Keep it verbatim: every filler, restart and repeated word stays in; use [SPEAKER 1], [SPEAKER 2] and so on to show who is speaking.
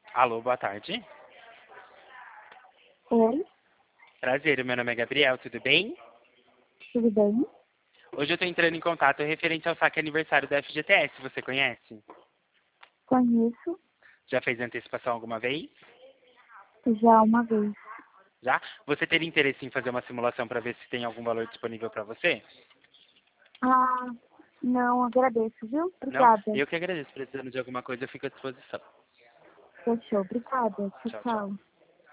[SPEAKER 1] Alô, boa tarde.
[SPEAKER 2] Oi,
[SPEAKER 1] Prazer, meu nome é Gabriel, tudo bem?
[SPEAKER 2] tudo bem?
[SPEAKER 1] Hoje eu tô entrando em contato referente ao saque aniversário da F G T S, você conhece?
[SPEAKER 2] Conheço
[SPEAKER 1] Já fez antecipação alguma vez?
[SPEAKER 2] já uma vez.
[SPEAKER 1] Já? Você teria interesse em fazer uma simulação para ver se tem algum valor disponível para você?
[SPEAKER 2] Ah, não, agradeço, viu?
[SPEAKER 1] Não?
[SPEAKER 2] Obrigada.
[SPEAKER 1] Eu que agradeço. Precisando de alguma coisa, eu fico à disposição.
[SPEAKER 2] Fechou, obrigada. Tchau,
[SPEAKER 1] Tchau, tchau.
[SPEAKER 2] tchau.